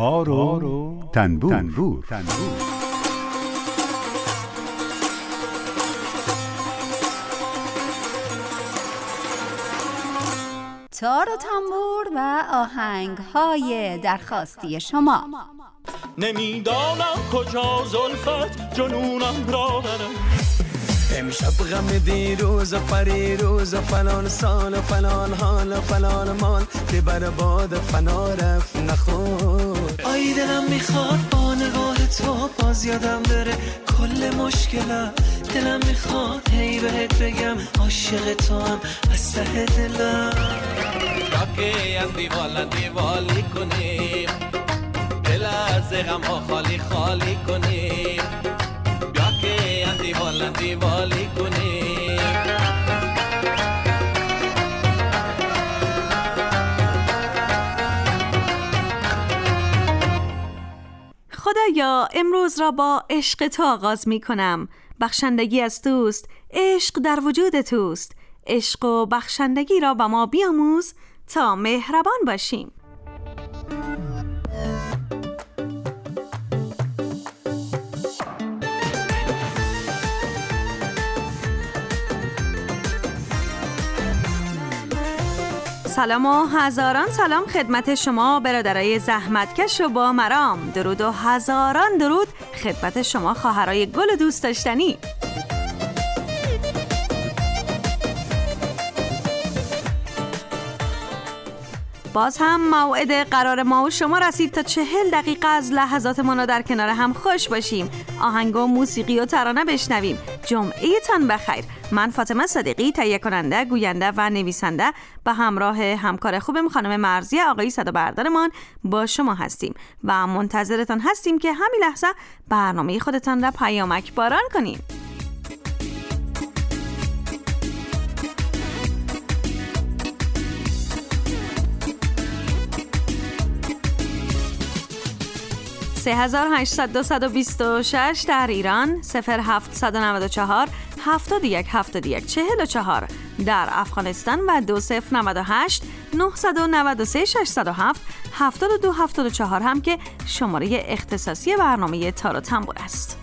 تار و تنبور. تار و تنبور و آهنگ‌های درخواستی شما. نمیدانم کجا زلفت جنونم را برم، امشب غم دیروز و پریروز و فلان سال و فلان حال و فلان مال که بر باد فنا رفت نخور. آی دلم میخواد با نگاه تو باز یادم بره کل مشکلم، دلم میخواد هی بهت بگم عاشق تو هم از ته دلم. راکی از دیوالی کنیم، دل از غم ها خالی خالی کنیم، راکی از دیوالی کنیم. خدایا امروز را با عشق تو آغاز می کنم. بخشندگی از توست، عشق در وجود توست. عشق و بخشندگی را به ما بیاموز تا مهربان باشیم. سلام و هزاران سلام خدمت شما برادرای زحمتکش و با مرام. درود و هزاران درود خدمت شما خواهرای گل و دوست داشتنی. باز هم موعد قرار ما و شما رسید تا 40 دقیقه از لحظات ما در کنار هم خوش باشیم، آهنگ و موسیقی و ترانه بشنویم. جمعه تان بخیر. من فاطمه صادقی تهیه کننده، گوینده و نویسنده به همراه همکار خوبم خانم مرضیه آقایی صدا بردارمان با شما هستیم و منتظرتان هستیم که همین لحظه برنامه خودتان را پیامک باران کنیم. سه 800-226 در ایران، 0794 71 71 44 در افغانستان و 2098 993 607 72 74 هم که شماره اختصاصی برنامه تار و تنبور است.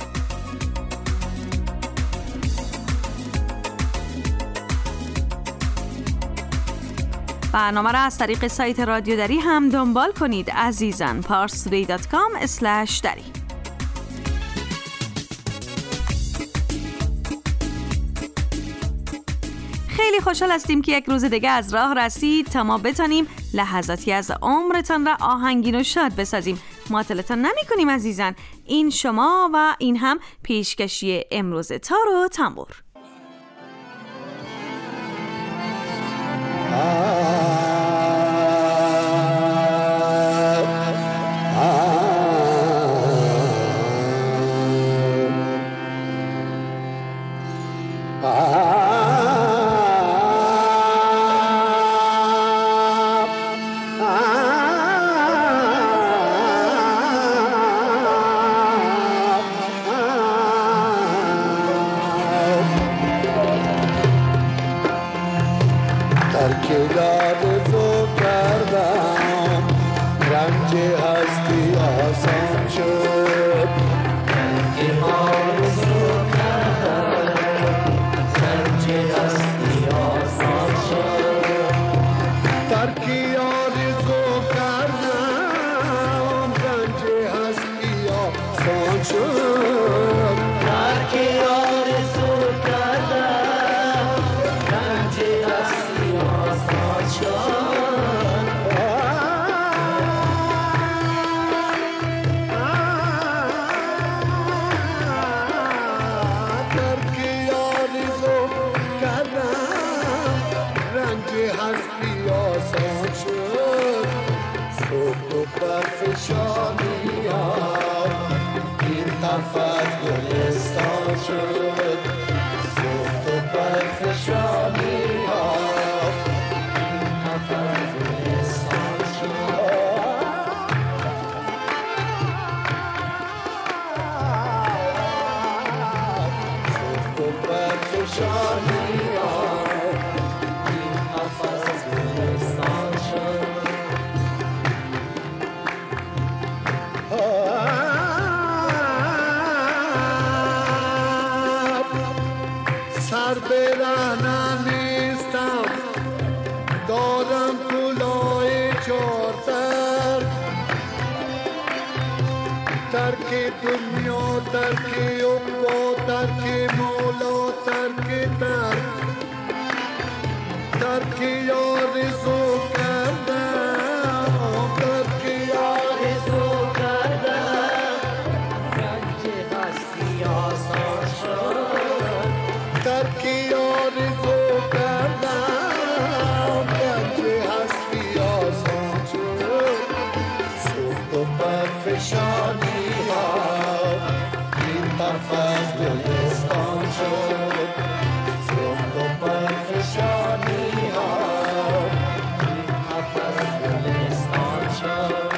برنامه را از طریق سایت رادیو دری هم دنبال کنید عزیزان. parstoday.com/dari. خیلی خوشحال هستیم که یک روز دیگه از راه رسید تا ما بتانیم لحظاتی از عمرتان را آهنگین و شاد بسازیم. معطلتان نمی کنیم عزیزان. این شما و این هم پیشکشی امروز تار و تنبور. سر برهنه نیستم، دارم پولای چارتر، ترک دنیا، ترک عقبا، ترک مولا، ترک در، ترک آرزو کردم، ترک آرزو کردم، رنج هستی آسان شد، ترک آرزو کردم، رنج هستی آسان شد، سوخت و برفشانی ها این طرف از گلستان شد، سوخت و برفشانی ها این طرف از گلستان شد.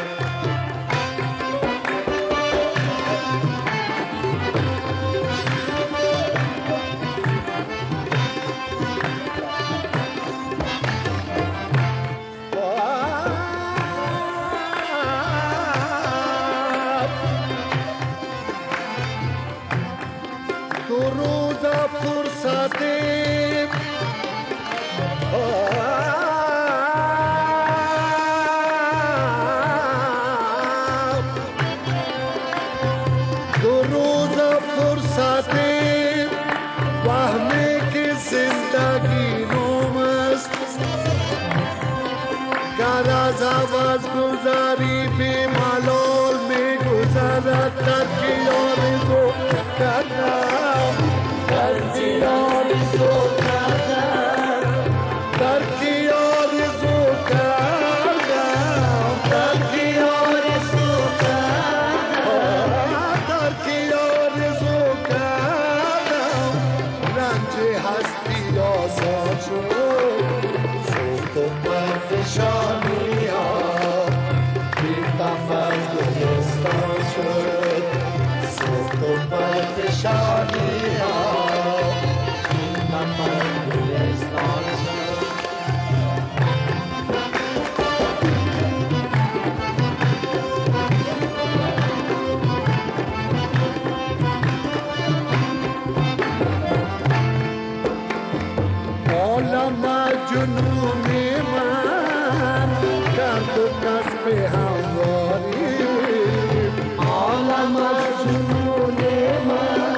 از گذاری بی ملال می گذرد، ترکی آرزو کردم، ترکی آرزو کردم، ترکی آرزو کردم، ترکی آرزو کردم، ترکی آرزو کردم، رنج هستی آسان شد، سوخت و برفشانی شادی ها این نفر گلستان شد. عالم جنون من کرد و کسب همواری، عالم جنون من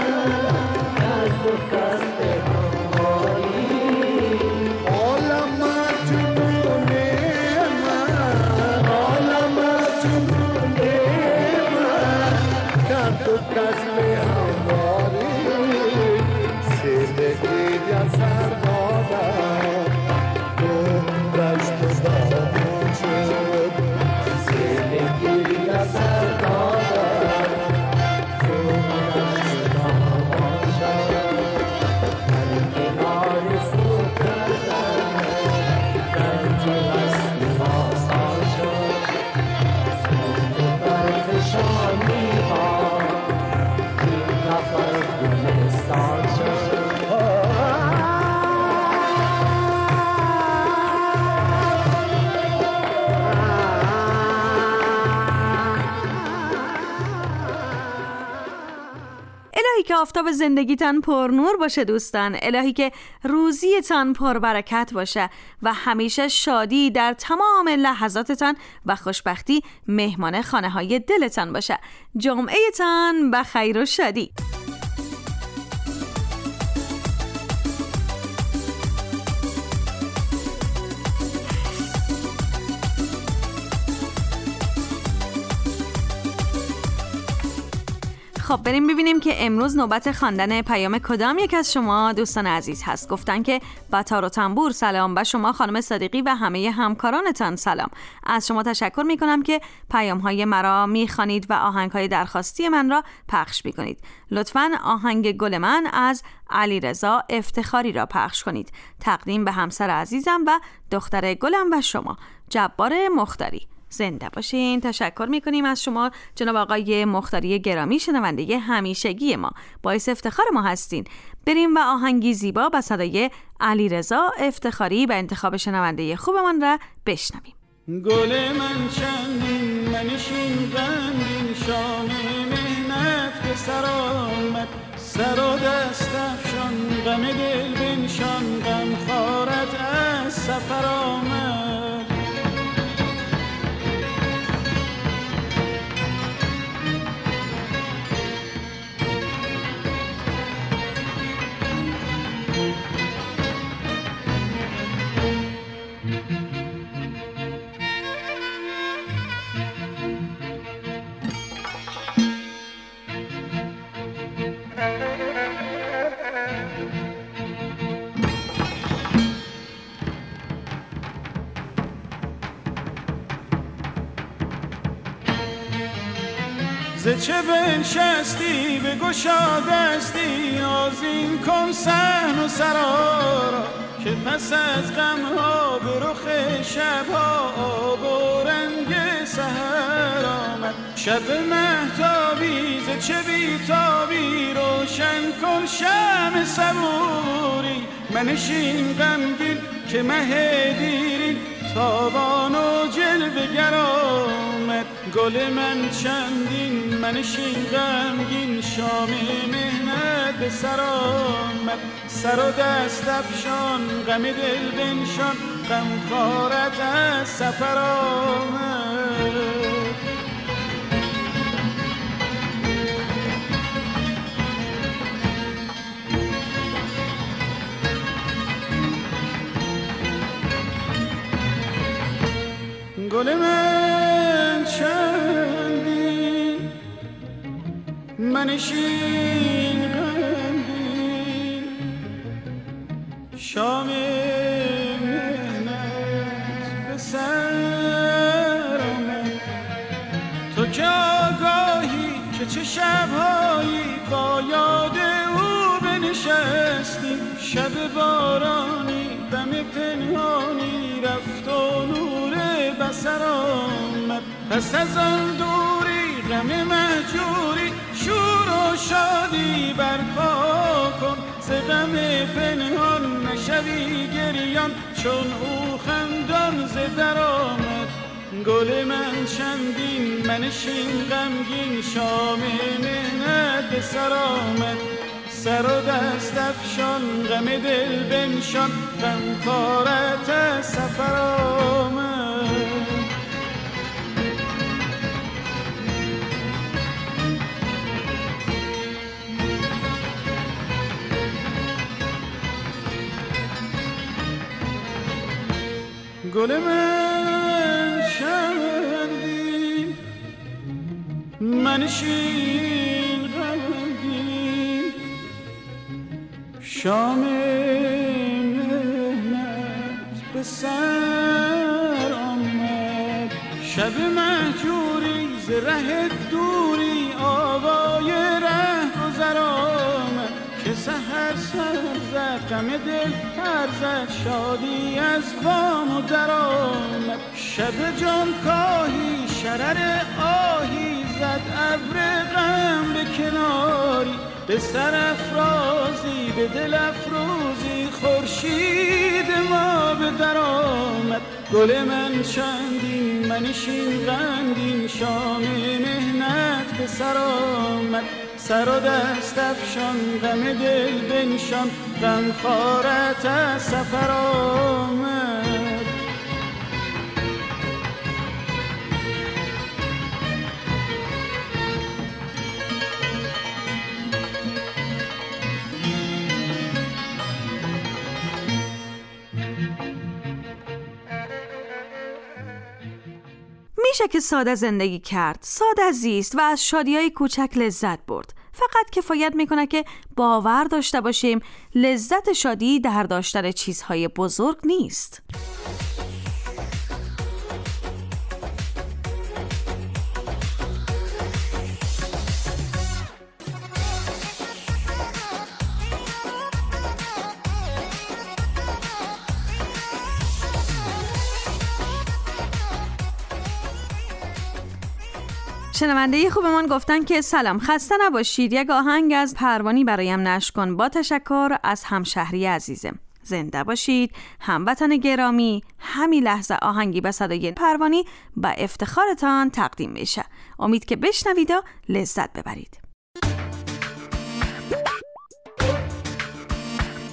که آفتاب زندگیتان پرنور باشه دوستان، الهی که روزیتان پربرکت باشه و همیشه شادی در تمام لحظاتتان و خوشبختی مهمان خانه های دلتان باشه. جمعهتان بخیر و شادی. خب بریم ببینیم که امروز نوبت خواندن پیام کدام یک از شما دوستان عزیز هست. گفتن که با تار و تنبور سلام، و شما خانم صادقی و همه همکارانتان سلام. از شما تشکر میکنم که پیام های مرا میخوانید و آهنگ های درخواستی من را پخش میکنید. لطفاً آهنگ گل من از علیرضا افتخاری را پخش کنید. تقدیم به همسر عزیزم و دختر گلم و شما، جبار مختاری. زنده باشین. تشکر میکنیم از شما جناب آقای مختاری گرامی، شنونده همیشگی ما، باعث افتخار ما هستین. بریم و آهنگی زیبا با صدای علیرضا افتخاری به انتخاب شنونده خوبمان را بشنویم. گل من چندین منشین رنگین، شام مهنت که سر آمد، سر و دست افشان غم دل بنشان غم خارت از سفر آمد. ز چه بنشستی بگشا دستی آذین کن صحن و سرا را که پس از غمها به رخ شبها آب و رنگ سحر آمد. شب مهتابی ز چه بیتابی روشن کن شمع صبوری منشین غمگین که مه دیرین تابان و جلوه گر آمد. گل من چندین منشین غمگین شام مهنت به سر آمد. سر و دست افشان غم دل بنشان غم خارت از سفر آمد. گل من چندین منشین غمگین شام مهنت به سر آمد. تو که آگاهی که چه شبهایی با یاد او بنشستیم. شب بارانی دم پنهانی رفت و نور بسر آمد. پس از آن دوری غم مهجوری شور و شادی برپا کن. ز غم پنهان نشوی گریان چون او خندان ز در آمد. گل من چندین منشین غمگین شام مهنت به سر آمد. سر و دست افشان غم دل بنشان غم خارت از سفر آمد. گل من چندین منشین غمگین شام مهنت به سر آمد. شب مهجوری ز ره دوری آوای ره گذر آمد. که سحر سر زد غم دل پر زد شادی از بام و در آمد. شب جان کاهی شرر آهی زد ابر غم به کناری. به سر افرازی به دل افروزی خورشید ما به در آمد. گل من چندین منشین غمگین شام مهنت به سر آمد. سر و دست افشان غم دل بنشان غم خارت از سفر آمد. میشه که ساده زندگی کرد، ساده زیست و از شادی‌های کوچک لذت برد. فقط کفایت میکنه که باور داشته باشیم لذت شادی در داشتن چیزهای بزرگ نیست. شنونده خوبمان گفتن که سلام، خسته نباشید، یک آهنگ از پروانی برایم نشر کن با تشکر از همشهری عزیزم. زنده باشید هموطن گرامی. همین لحظه آهنگی به صدای پروانی با افتخارتان تقدیم میشه. امید که بشنوید و لذت ببرید.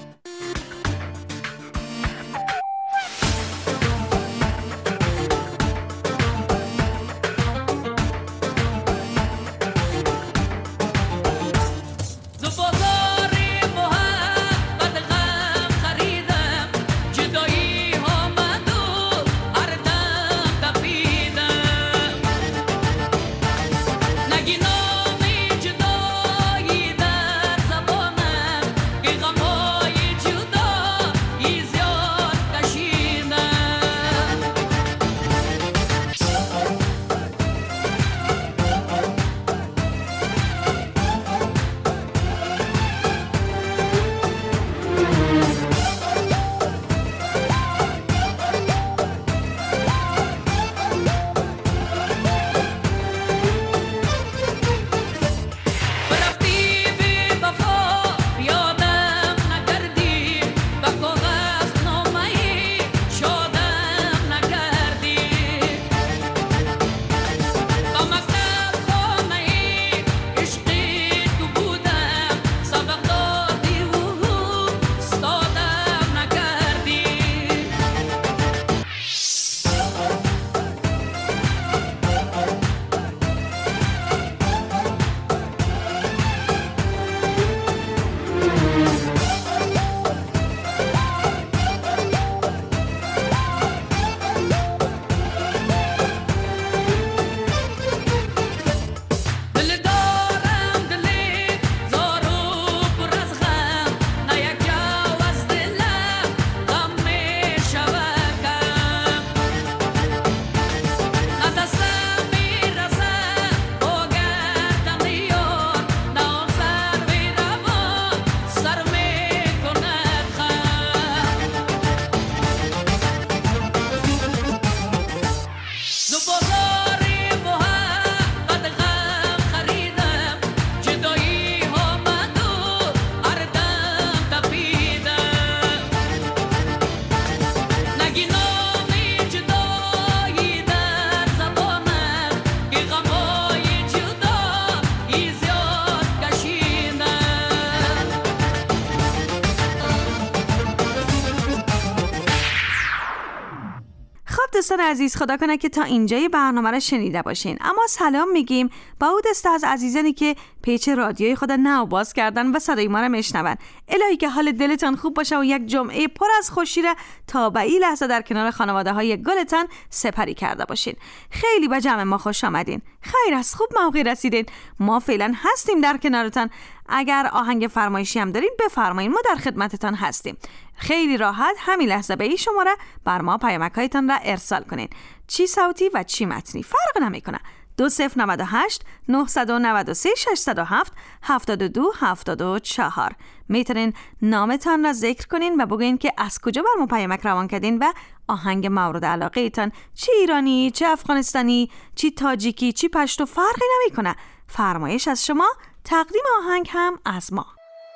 دوستان عزیز، خدا کنه که تا اینجای برنامه را شنیده باشین. اما سلام میگیم با او دسته از عزیزانی که پیچ رادیوی خود نو باز کردن و صدای ما را میشنون. الهی که حال دلتان خوب باشه و یک جمعه پر از خوشی را تا به این لحظه در کنار خانواده های گلتان سپری کرده باشین. خیلی به جمع ما خوش آمدین. خیر از خوب موقع رسیدین. ما فعلا هستیم در کنارتان. اگر آهنگ فرمایشی هم دارین بفرمایین، ما در خدمتتان هستیم. خیلی راحت همین لحظه به این شماره بر ما پیامک‌هایتان را ارسال کنین، چی صوتی و چی متنی فرق نمیکنه. 2098 993 607 72 74. میتونین نامتان را ذکر کنین و بگوین که از کجا بر ما پیامک روان کردین و آهنگ مورد علاقه ایتان، چی ایرانی، چی افغانستانی، چی تاجیکی، چی پشتو فرقی نمیکنه. فرمایش از شما، تقدیم آهنگ هم از ما.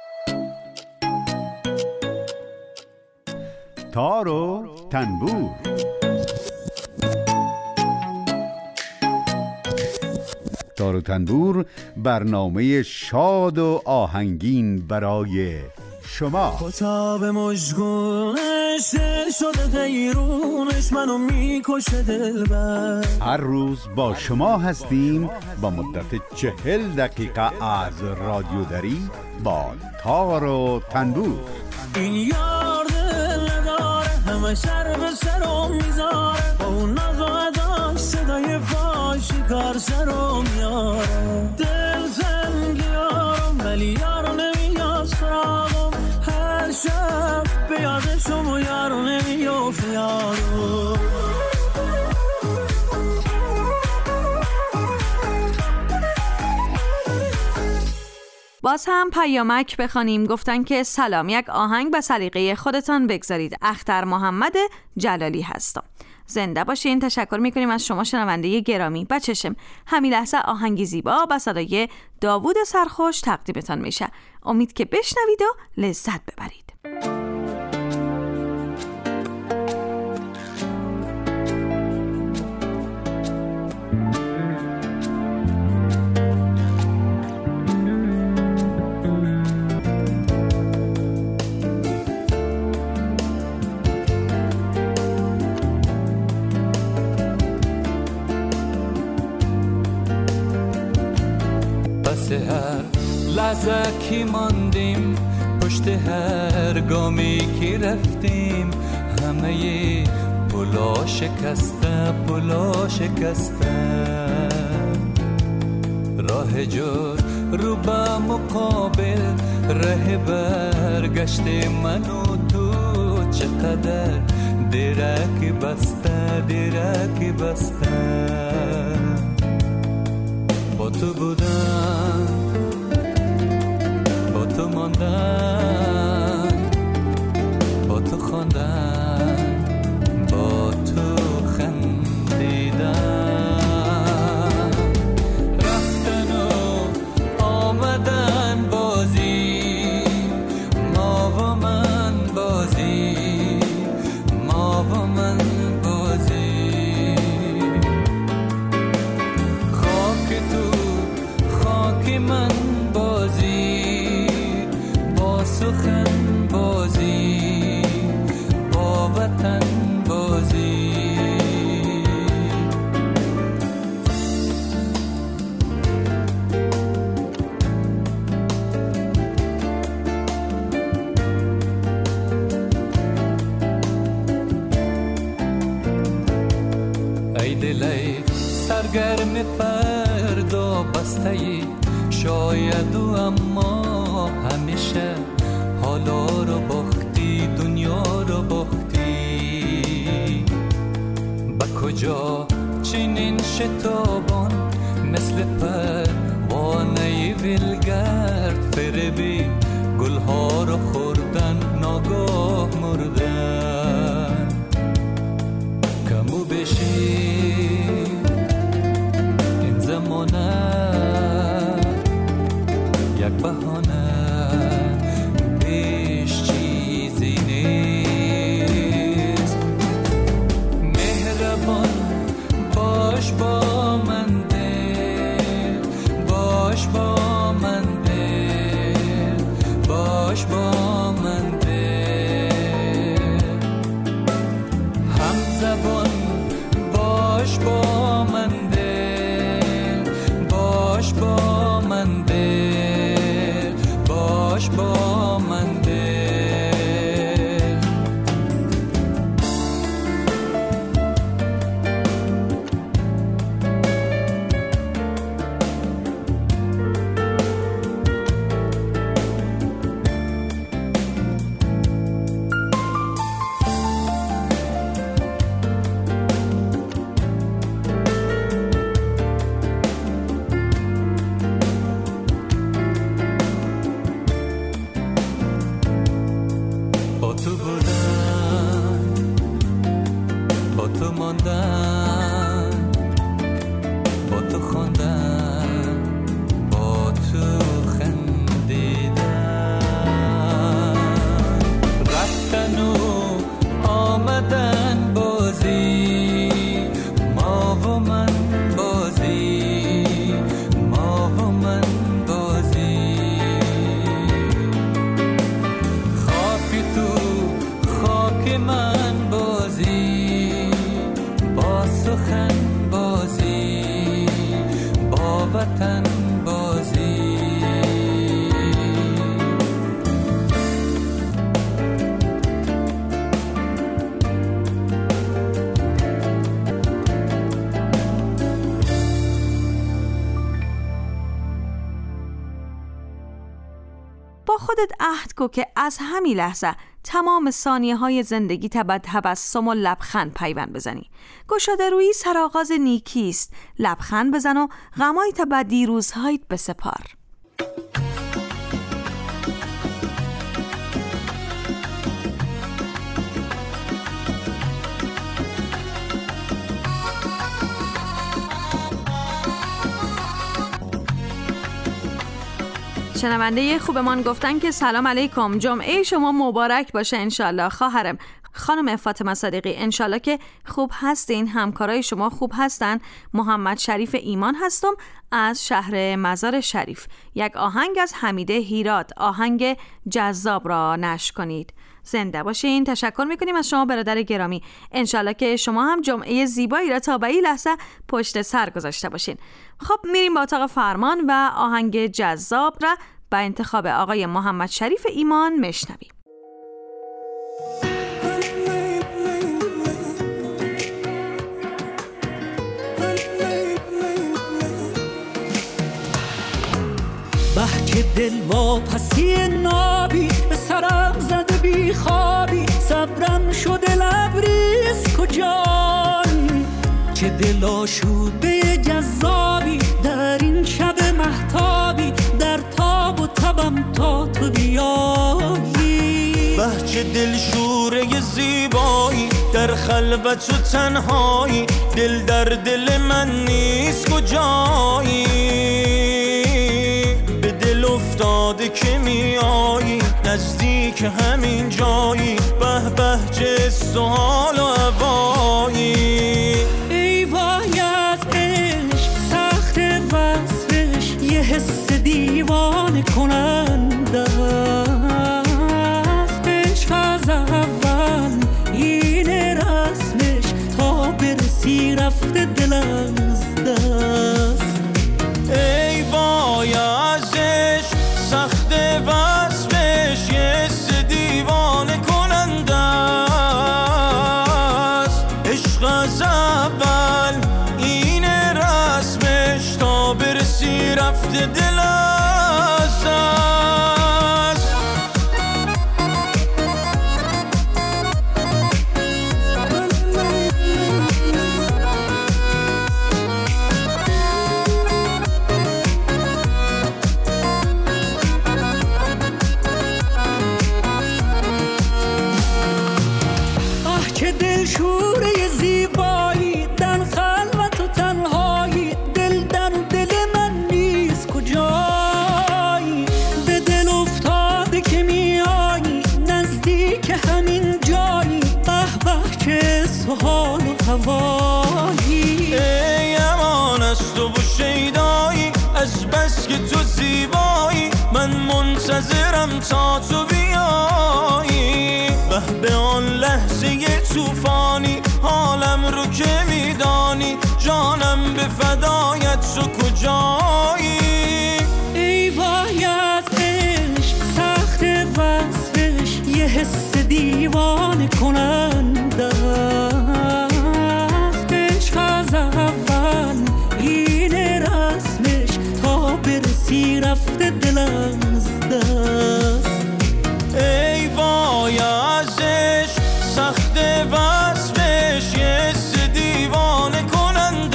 تار و تنبور. تار و تنبور، برنامه شاد و آهنگین برای شما. کتاب مشگونش دل شده غیرونش منو میکشه دلبر. هر روز با شما هستیم با مدت 40 دقیقه از رادیوداری با تار و تنبور. این یار دل نداره همه سر به سرم میذاره، با اون ناز و اداش صدای فاشی کار سرم میاره. دل تنگیارم ولی یارو نمیاد سراغم، هر شب به یادشم و یارو نمیافت یارو. باز هم پیامک بخوانیم. گفتن که سلام، یک آهنگ به سلیقه خودتان بگذارید. اختر محمد جلالی هستم. زنده باشین. تشکر میکنیم از شما شنونده گرامی. بچشم همین لحظه آهنگی زیبا با صدای داوود سرخوش تقدیمتان میشه. امید که بشنوید و لذت ببرید. هر لحظه که ماندیم، پشت هر گامی که رفتیم، همه پلا شکسته پلا شکسته. راه جور رو به مقابل، ره برگشت من و تو، چقدر درک بسته درک بسته. با تو بودم، با تو ماندم، با تو خواندم، با تو خندیدم. رفتن و آمدن بازی، ما و من بازی، ما و من بازی. خاک تو خاک من بازی، با سخن بازی، با وطن بازی. ای دلی سرگرم فردا بسته‌ای، شاید و اما همیشه حالا رو باختی، دنیا رو باختی. با کجا چنین شتابان مثل پروانه ولگرد، فریبی گلها رو خوردن ناگاه مردن. کمو بشی این زمانه یک بهانه، بیش چیزی نیست. مهربان باش با من دل، باش با من دل، باش با من با تو بودن، با تو ماندن، با تو خواندن، با تو خندیدن، رفتن و آمدن بازی، ما و من بازی، ما و من بازی، خاک تو خاک من بازی، با سخن بازی، با وطن بازی. با خودت عهد کو که از همین لحظه تمام ثانیه های زندگی به تبسم و لبخند پیوند بزنی. گشاده رویی سرآغاز نیکیست. لبخند بزن و غمای به دیروزهایت بسپار. شنونده خوبمان گفتن که سلام علیکم، جمعه شما مبارک باشه انشالله. خواهرم خانم فاطمه صدیقی، انشالله که خوب هستین، همکارای شما خوب هستن. محمد شریف ایمان هستم از شهر مزار شریف. یک آهنگ از حمیده هیراد، آهنگ جذاب را نشر کنید. زنده باشین. تشکر میکنیم از شما برادر گرامی. انشالله که شما هم جمعه زیبایی را تا به این لحظه پشت سر گذاشته باشین. خب میریم با اتاق فرمان و آهنگ جذاب را با انتخاب آقای محمد شریف ایمان میشنویم. بحچه دل واپسی نابی به سرم زده بی خوابی، صبرم شده لبریز کجایی، چه دل آشوده جذابی در این شب مهتابی، در تاب و تبم تا تو بیایی. بحچه دل شوره زیبایی در خلوت و تنهایی، دل در دل من نیست کجایی، افتاده که میایی نزدیک همین جایی، به بهجه سوال و عبایی. ای وای از عشق سخت وصفش، یه حس دیوانه کننده است. عشق از اول این رسمش، تا برسی رفته دل از دست. ای وای از عشق سخت وصفش، یه حس دیوانه کننده است. عشق از اول این رسمش، تا برسی رفته دل از دست. شوره زیبایی در خلوت و تنهایی، دل در دل من نیست کجایی، به دل افتاده که میایی نزدیک همین جایی، به به چه سحال و هوایی. ای امان از تو و شیدایی، از بس که تو زیبایی، من منتظرم تا تو بیایی. به آن لحظه توفانی، حالم رو که میدانی، جانم به فدایت تو کجایی. ای وای از عشق سخت وصفش، یه حس دیوانه کننده است. عشق از اول این رسمش، تا برسی رفته دل از دست. ای وای از عشق سخت وصفش، یه حس دیوانه کننده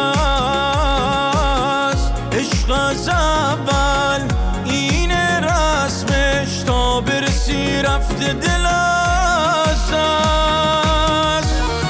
است. عشق از اول این رسمش، تا برسی رفته دل آشاش.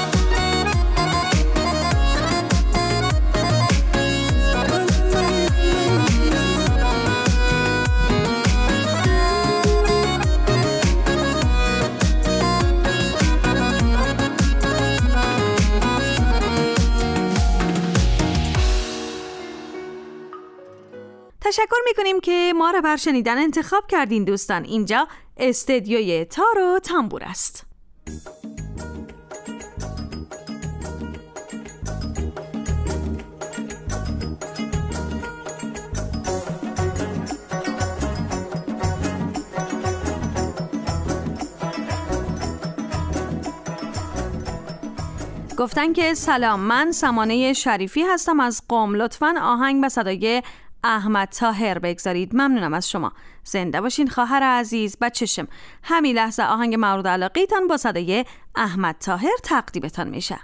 تشکر میکنیم که ما را بر شنیدن انتخاب کردین دوستان. اینجا استدیوی تار و تنبور است. گفتن که سلام، من سمانه شریفی هستم از قم. لطفاً آهنگ به صدای احمد طاهر بگذارید. ممنونم از شما. زنده باشین خواهر عزیز. بچشم همین لحظه آهنگ مورد علاقه‌تان با صدای احمد طاهر تقدیمتان میشه.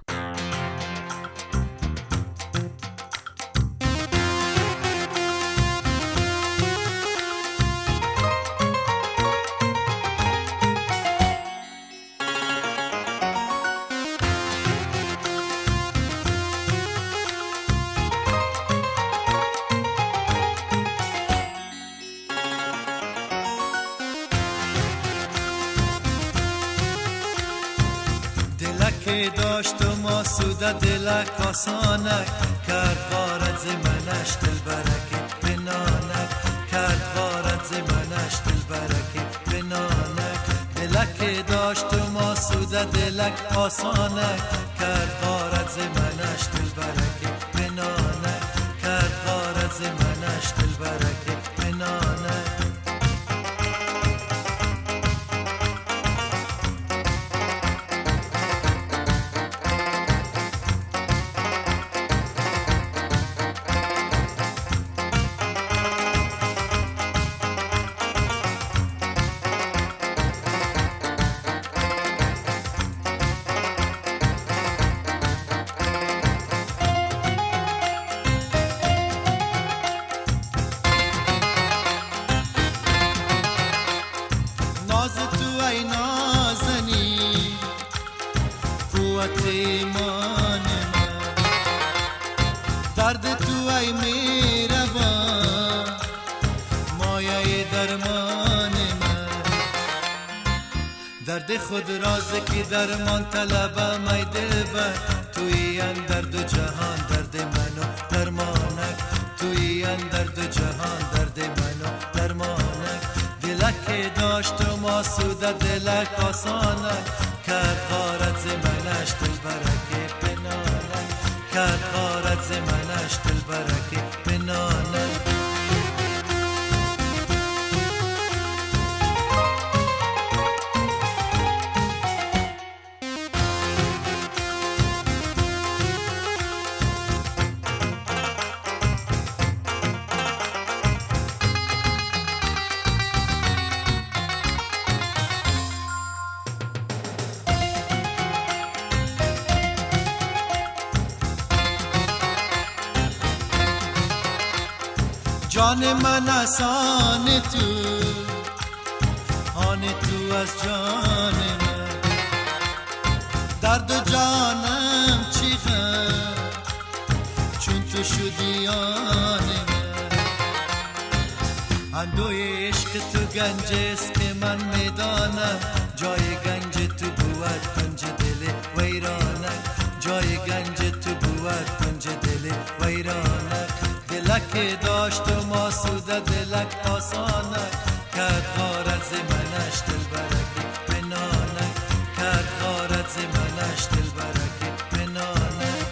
داشت و ما سوده دلک آسانک کرد غارت زمنش دل برکی بنانک کرد غارت زمنش دل برکی بنانک دلک داشت و ما سوده دلک آسانک کرد غارت زمنش دل برکی بنانک کرد غارت زمنش دل برکی بنانک. درد خود رازه که درمان طلبه می دلبر توی اندر دو جهان درد منو درمانک توی اندر دو جهان درد منو درمانک دلک داشت و ما سوده دلک آسانک کرد غارت زمنش دل برکی بنانک کرد غارت زمنش دل برکی بنانک. جان من از آن تو از جان من درد و جانم چی غم چون تو شدی آن من اندوی عشق تو گنج است که من میدانم جای گنج تو بود کنج دل ویرانک جای گنج تو بود کنج دل ویرانک دلک داشت و ما سوده دلک آسانک کرد غارت زمنش دل برکی بنانک کرد غارت زمنش دل برکی بنانک.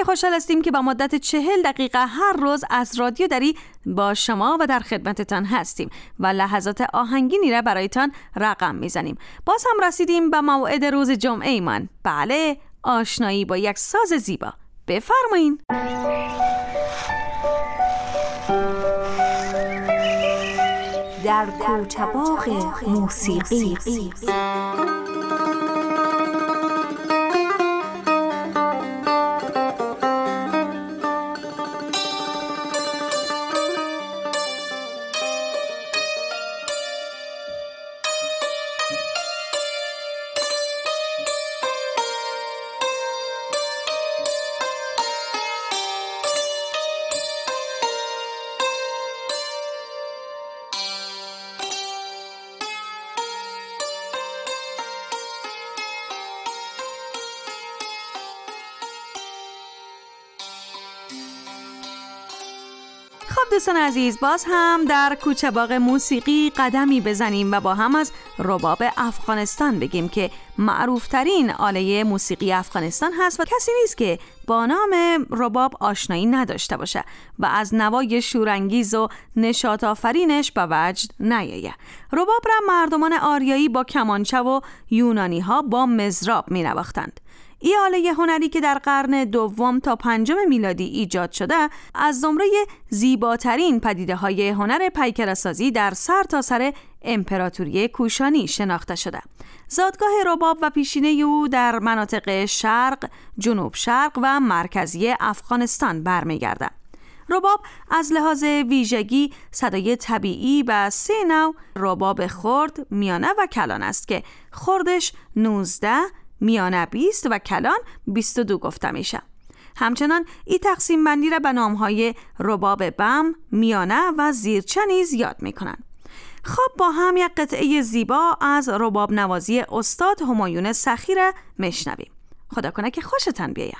خیلی خوشحال هستیم که با مدت 40 دقیقه هر روز از رادیو دری با شما و در خدمتتان هستیم و لحظات آهنگینی را برایتان رقم میزنیم. باز هم رسیدیم به موعد روز جمعه ایمان. بله، آشنایی با یک ساز زیبا. بفرمایین. در کوچه باغ موسیقی. دوستان عزیز، باز هم در کوچه باغ موسیقی قدمی بزنیم و با هم از رباب افغانستان بگیم که معروفترین آله موسیقی افغانستان هست و کسی نیست که با نام رباب آشنایی نداشته باشه و از نوای شورانگیز و نشاط آفرینش به وجد نیایه. رباب را مردمان آریایی با کمانچه و یونانی ها با مزراب می نواختند. این آله هنری که در قرن دوم تا پنجم میلادی ایجاد شده از زمره زیباترین پدیده‌های هنر پیکره‌سازی در سر تا سر امپراتوری کوشانی شناخته شده. زادگاه رباب و پیشینه او در مناطق شرق، جنوب شرق و مرکزی افغانستان برمیگرده. رباب از لحاظ ویژگی صدای طبیعی و 3 نوع رباب خرد، میانه و کلان است که خردش 19، میانه 20 و کلان 22 گفته میشه. همچنان این تقسیم بندی را به نامهای رباب بم، میانه و زیرچه نیز یاد میکنن. خب با هم یک قطعه زیبا از رباب نوازی استاد همایون سخی را میشنویم. خدا کنه که خوشتان بیاید.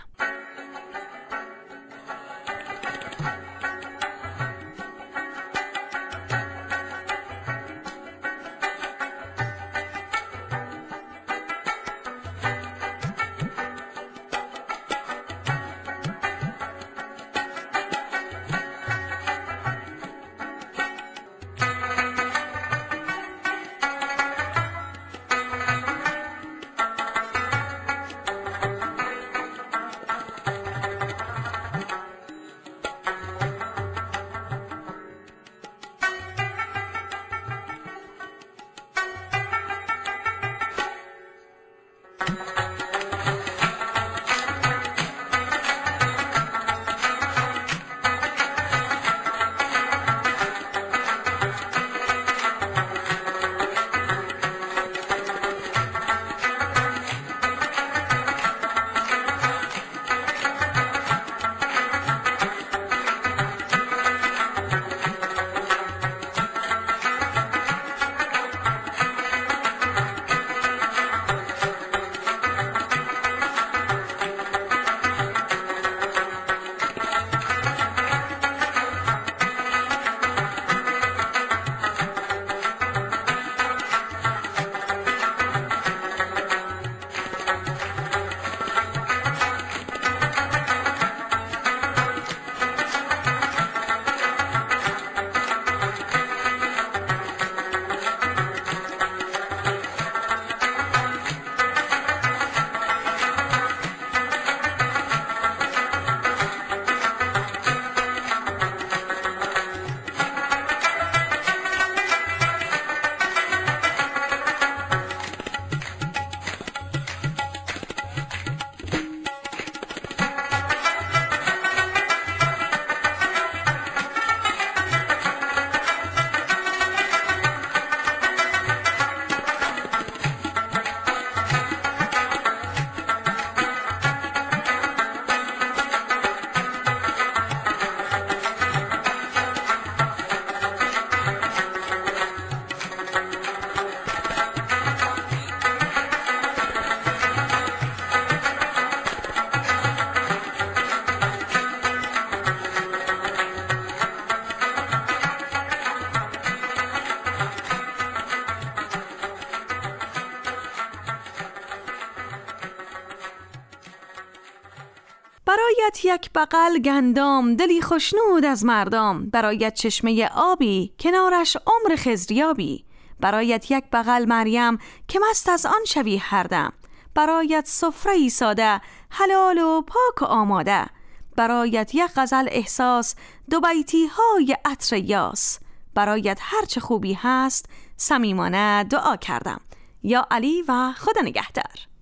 یک بغل گندم، دلی خوشنود از مردم. برایت چشمه آبی، کنارش عمر خضریابی. برایت یک بغل مریم، که مست از آن شوی هر دم. برایت سفره ساده، حلال و پاک و آماده. برایت یک غزل احساس، دو بیتی های عطر یاس. برایت هر چه خوبی هست، صمیمانه دعا کردم. یا علی و خدا نگهدار.